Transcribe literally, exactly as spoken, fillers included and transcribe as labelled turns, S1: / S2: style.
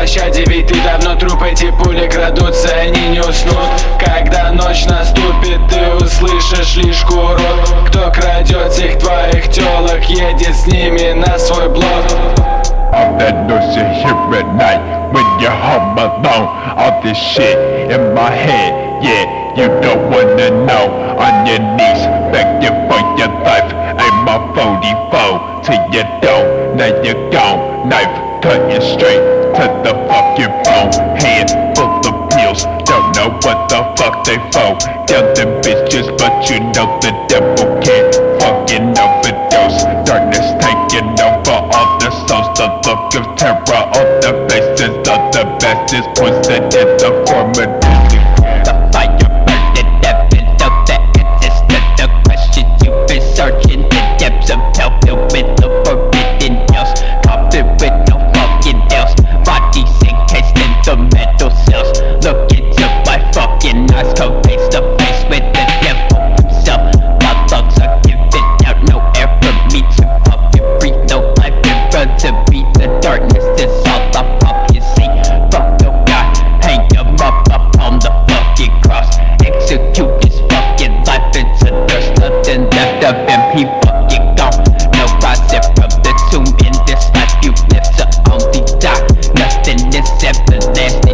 S1: пощаде, ведь ты давно труп. Эти пули крадутся, они не уснут. Когда ночь наступит, ты услышишь лишь курок. Кто крадет тех твоих телок, едет с ними на свой блок.
S2: All that noise you hear at night when you're home alone. All this shit in my head, yeah, you don't wanna know. On your knees, begging for your life. Aim my forty-four till you don't, now you're gone. Knife cutting straight to the fucking bone. Hand full of pills, don't know what the fuck they for. Tell them bitches, but you know the devil can't fucking overdose. Darkness taking over all the souls. The look of terror on the faces of the bastards, poison in the form of disease.
S3: The fire burning evidence of the answers to the questions you've been searching. The depths of hell filled with the forbidden hills, covered with no fucking else. Bodies encased in the metal cells. Look into my fucking eyes, come face to face with the devil himself. My lungs are giving out no air for me to fucking breathe, no life in front of me. The darkness is all I fucking see. Fuck no God, hang him up up on the fucking cross. Execute this fucking life into there's nothing left of him, he fucking gone. No rising from the tomb in this life you live, so only die. Nothing is everlasting.